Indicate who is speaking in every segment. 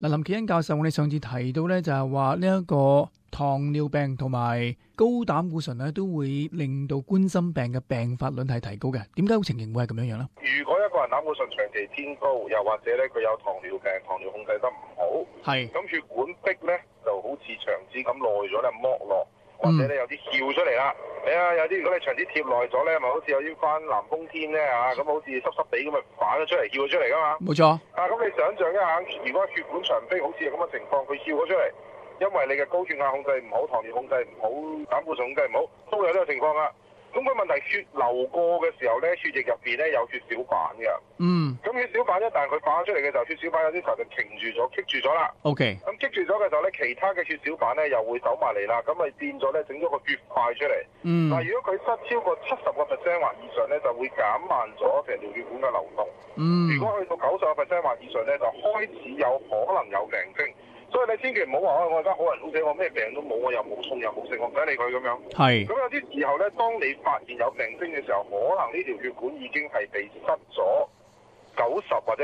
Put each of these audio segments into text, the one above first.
Speaker 1: 林麒欣教授，我哋上次提到咧，就係話呢一個糖尿病同埋高膽固醇咧，都會令到冠心病嘅病發率係提高嘅。點解情形會係咁樣樣咧？
Speaker 2: 如果一個人膽固醇長期偏高，又或者咧佢有糖尿病，糖尿控制得唔好，咁血管壁咧就好似牆紙咁耐咗咧剝落，或者咧有啲翹出嚟啦。有啲如果你長啲貼耐咗咧，咪好似有啲翻南風天咧咁好似濕濕地咁咪反咗出嚟，翹咗出嚟噶嘛。
Speaker 1: 冇錯。
Speaker 2: 咁你想象一下，如果血管牆壁好似咁嘅情況，佢翹咗出嚟，因為你嘅高血壓控制唔好，糖尿控制唔好，膽固醇控制唔好，都有呢個情況噶。咁個問題，血流過嘅時候咧，血液入邊咧有血小板嘅。咁血小板一旦佢反出嚟嘅時候，血小板有啲時候就停住咗、棘住咗啦。
Speaker 1: OK。
Speaker 2: 咁棘住咗嘅時候咧，其他嘅血小板咧又會走埋嚟啦，咁咪變咗咧整咗個血塊出嚟。嗱，如果佢塞超過70%或以上咧，就會減慢咗成條血管嘅流動。如果去到90%或以上咧，就開始有可能有病徵。所以你千祈唔好話我而家好人好死，我咩病都冇，我又冇痛又冇食，我唔使理佢咁樣。
Speaker 1: 係。
Speaker 2: 咁有啲時候咧，當你發現有病徵嘅時候，可能呢條血管已經係被塞咗90或者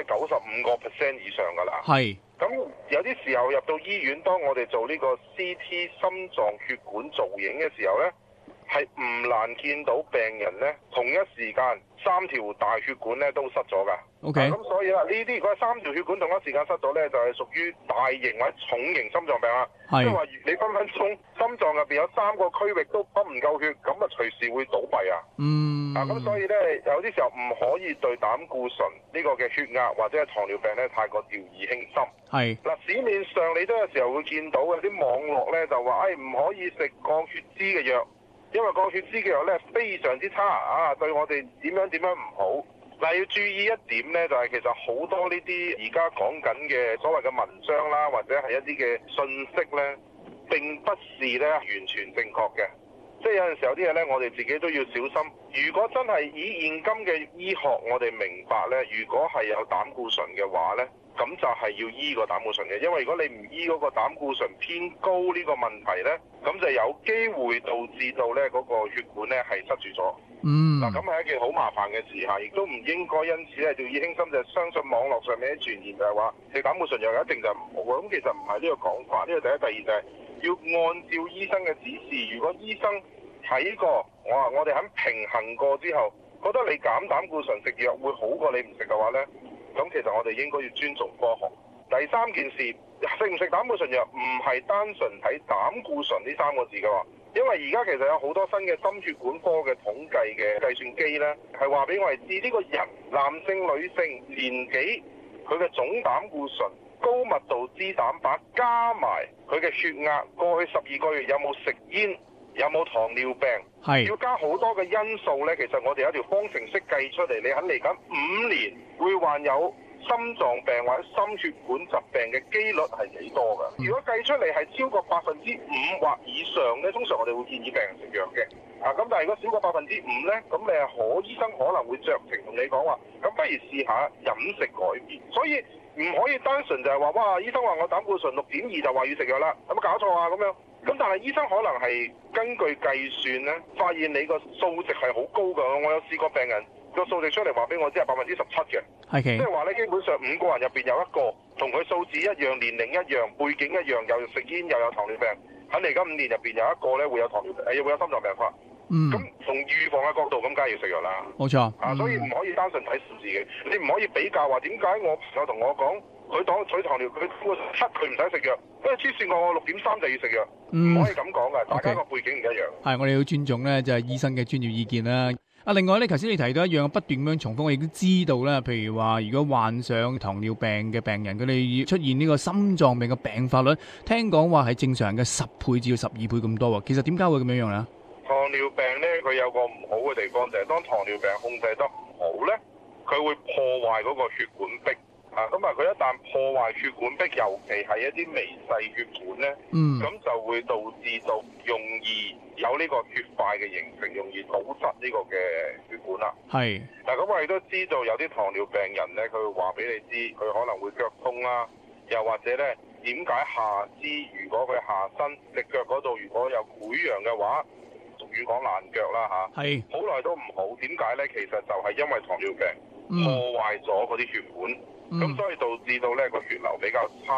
Speaker 2: 95% 以上㗎啦。
Speaker 1: 係。
Speaker 2: 咁有啲時候入到醫院，當我哋做呢個 CT 心臟血管造影嘅時候咧，係唔難見到病人咧同一時間3條大血管咧都塞咗㗎。
Speaker 1: OK。
Speaker 2: 咁所以啦，呢啲如果係3條血管同一時間塞咗咧，就係屬於大型或者重型心臟病啦。即係話你分分鐘心臟入邊有3個區域都泵唔夠血，咁啊隨時會倒閉啊。咁所以咧有啲時候唔可以對膽固醇呢個嘅血壓或者係糖尿病咧太過掉以輕心。
Speaker 1: 係。嗱，
Speaker 2: 市面上你都有時候會見到有啲網絡咧就話唔可以食降血脂嘅藥。因為降血脂嘅藥咧非常之差對我哋點樣唔好。嗱，要注意一點咧，就係其實好多呢啲而家講緊嘅所謂嘅文章啦，或者係一啲嘅信息咧，並不是咧完全正確嘅。即係有陣時候啲嘢咧，我哋自己都要小心。如果真係以現今嘅醫學，我哋明白咧，如果係有膽固醇嘅話咧，咁就係要醫個膽固醇嘅，因為如果你唔醫嗰個膽固醇偏高呢個問題咧，咁就有機會導致到咧嗰個血管咧係塞住咗。嗱，咁係一件好麻煩嘅事嚇，亦都唔應該因此咧掉以輕心，就相信網絡上面啲傳言就係話食膽固醇藥一定就唔好啊。咁其實唔係呢個講法，呢個第一，第二就係要按照醫生嘅指示。如果醫生睇過我哋肯平衡過之後，覺得你減膽固醇食藥會好過你唔食嘅話咧，咁其實我哋應該要尊重科學。第三件事，食唔食膽固醇藥唔係單純睇膽固醇呢3個字嘅喎，因為而家其實有好多新嘅心血管科嘅統計嘅計算機呢，係話俾我哋知呢個人男性、女性、年紀、佢嘅總膽固醇、高密度脂蛋白加埋佢嘅血壓，過去12個月有冇食煙，有冇糖尿病，要加好多嘅因素呢。其實我哋有條方程式計出嚟，你肯嚟緊5年會患有心臟病或者心血管疾病嘅機率係幾多㗎？如果計出嚟係超過5%或以上呢，通常我哋會建議病人食藥嘅。咁但係如果少過5%呢，咁你醫生可能會酌情同你講話，咁不如試下飲食改變。所以唔可以單純就係話，哇！醫生話我膽固醇6.2就話要食藥啦，有冇搞錯啊？咁樣。咁但係醫生可能係根據計算呢，發現你個數值係好高㗎。我有試過病人個數值出嚟話俾我知係17%嘅。即係話咧，基本上5個人入邊有1個同佢數字一樣、年齡一樣、背景一樣，又食煙又有糖尿病，肯定而家5年入邊有1個咧會有糖尿病，會有心臟病發。咁從預防嘅角度，咁梗係要食藥啦。
Speaker 1: 冇錯。
Speaker 2: 所以唔可以單純睇數字嘅，你唔可以比較話點解我朋友同我講佢取糖尿，佢7佢唔使食藥，因為黐線我6.3就要食藥，唔可以咁講㗎。大家個背景唔一樣。
Speaker 1: 係，我哋要尊重咧，就係醫生嘅專業意見啦。另外咧，頭先你提到一樣不斷咁樣重複，我亦都知道啦。譬如話，如果患上糖尿病嘅病人，佢哋出現呢個心臟病嘅病發率，聽講話係正常人嘅10倍至到12倍咁多喎。其實點解會咁樣樣咧？
Speaker 2: 糖尿病咧，佢有個唔好嘅地方就係當糖尿病控制得唔好咧，佢會破壞嗰個血管壁。佢一旦破壞血管壁，尤其係一啲微細血管咧，咁就會導致到容易有呢個血塊嘅形成，容易堵塞呢個嘅血管啦。係。咁我哋都知道有啲糖尿病人咧，佢會話俾你知，佢可能會腳痛啦，又或者咧點解下肢如果佢下身隻腳嗰度如果有潰瘍嘅話，俗語講爛腳啦嚇。係。好耐都唔好，點解咧？其實就係因為糖尿病破壞咗嗰啲血管。咁所以導致到咧個血流比較差，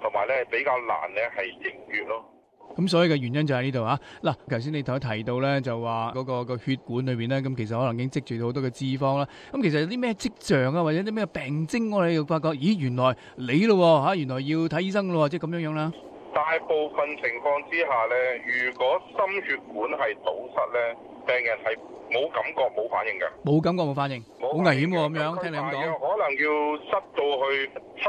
Speaker 2: 同埋咧比較難咧係凝血咯。
Speaker 1: 咁所以嘅原因就喺呢度啊！嗱，頭先你提到咧，就話嗰個血管裏邊咧，咁其實可能已經積住咗好多嘅脂肪啦。咁其實有啲咩跡象啊，或者啲咩病徵，我哋要發覺，咦，原來你咯嚇，原來要睇醫生咯，即係咁樣樣啦。
Speaker 2: 大部分情況之下咧，如果心血管係堵塞咧，病人係冇感覺冇反應嘅。冇
Speaker 1: 感覺冇反應，好危險喎咁樣。聽你咁講，
Speaker 2: 可能要塞到去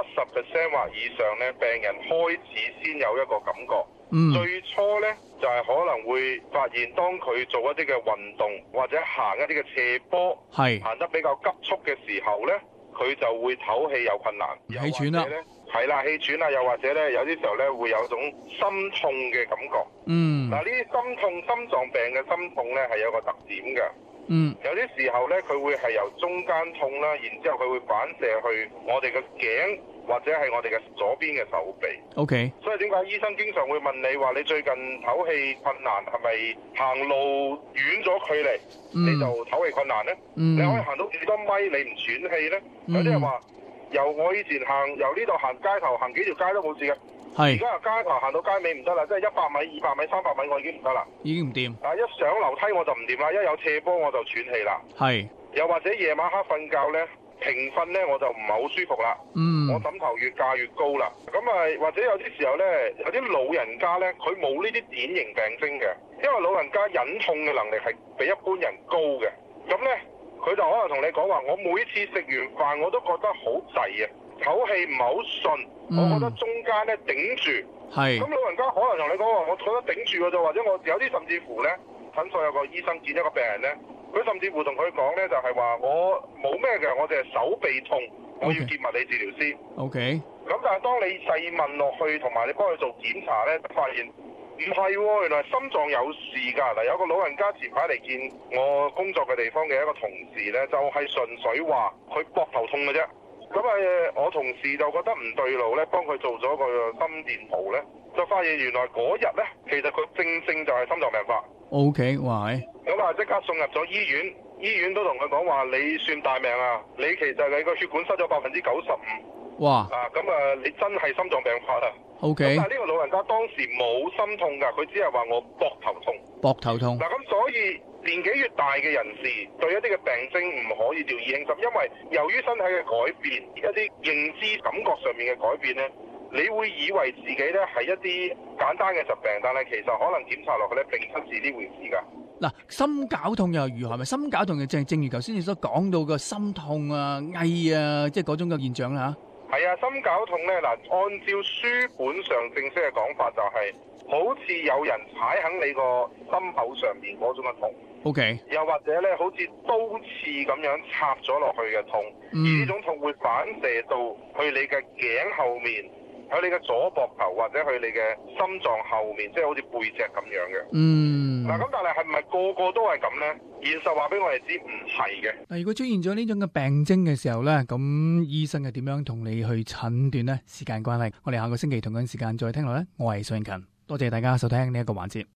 Speaker 2: 70%或以上咧，病人開始先有一個感覺。最初咧就係可能會發現，當佢做一啲嘅運動或者行一啲嘅斜坡，行得比較急速嘅時候咧，佢就會唞氣有困難，
Speaker 1: 氣喘啦。
Speaker 2: 係啦，氣喘啊，又或者咧有啲時候咧會有種心痛嘅感覺。嗱，呢啲心痛、心臟病嘅心痛咧係有個特點嘅。有啲時候咧佢會係由中間痛啦，然之後佢會反射去我哋嘅頸或者係我哋嘅左邊嘅手臂。
Speaker 1: OK。所
Speaker 2: 以點解醫生經常會問你話你最近唞氣困難，係咪行路遠咗距離你就唞氣困難咧？你可以行到幾多米你唔喘氣咧？有啲人話由我以前由呢度行街頭行幾條街都冇事嘅，而家由街頭行到街尾唔得啦，即係100米、200米、300米我已經唔得啦，
Speaker 1: 已經唔掂。
Speaker 2: 一上樓梯我就唔掂啦，一有斜坡我就喘氣啦。又或者夜晚黑瞓覺咧，平瞓咧我就唔係好舒服啦。我枕頭越架越高啦。咁啊，或者有啲時候咧，有啲老人家咧，佢冇呢啲典型病徵嘅，因為老人家忍痛嘅能力係比一般人高嘅。咁咧，佢就可能同你講話，我每次食完飯我都覺得好滯啊，唞氣唔係好順，我覺得中間咧頂住。咁老人家可能同你講話，我覺得頂住嘅啫，或者我有啲甚至乎咧，診所有個醫生見一個病人咧，佢甚至乎同佢講咧，就係話我冇咩嘅，我淨係手臂痛，我要見物理治療師。咁但係當你細問落去，同埋你幫佢做檢查咧，就發現唔係喎，原來心臟有事㗎。嗱，有個老人家前排嚟見我工作嘅地方嘅一個同事咧，就係純粹話佢膊頭痛嘅啫。咁我同事就覺得唔對路咧，幫佢做咗個心電圖咧，就發現原來嗰日咧，其實佢正就係心臟病發。咁啊，即刻送入咗醫院，醫院都同佢講話：你算大命啊！你其實你個血管塞咗95%。你真係心臟病發啊！但係呢個老人家當時冇心痛㗎，佢只係話我膊頭痛。咁所以年紀越大嘅人士對一啲嘅病徵唔可以掉以輕心，因為由於身體嘅改變，一啲認知感覺上面嘅改變咧，你會以為自己咧係一啲簡單嘅疾病，但係其實可能檢查落去咧並不是呢回事㗎。
Speaker 1: 嗱，心絞痛又如何？咪心絞痛嘅正如頭先你所講到嘅心痛啊、翳啊，即係嗰種嘅現象啦。
Speaker 2: 係啊，心絞痛咧，嗱，按照書本上正式嘅講法就係、好似有人踩喺你個心口上面嗰種嘅痛。又或者咧，好似刀刺咁樣插咗落去嘅痛，而呢種痛會反射到去你嘅頸後面，去你嘅左膊頭或者去你嘅心臟後面，即係好似背脊咁樣嘅。咁但係係咪個個都係咁呢？現實話俾我哋知唔係嘅。
Speaker 1: 嗱，如果出現咗呢種嘅病徵嘅時候咧，咁醫生係點樣同你去診斷呢？時間關係，我哋下個星期同樣時間再聽落咧。我係蘇永勤，多謝大家收聽呢一個環節。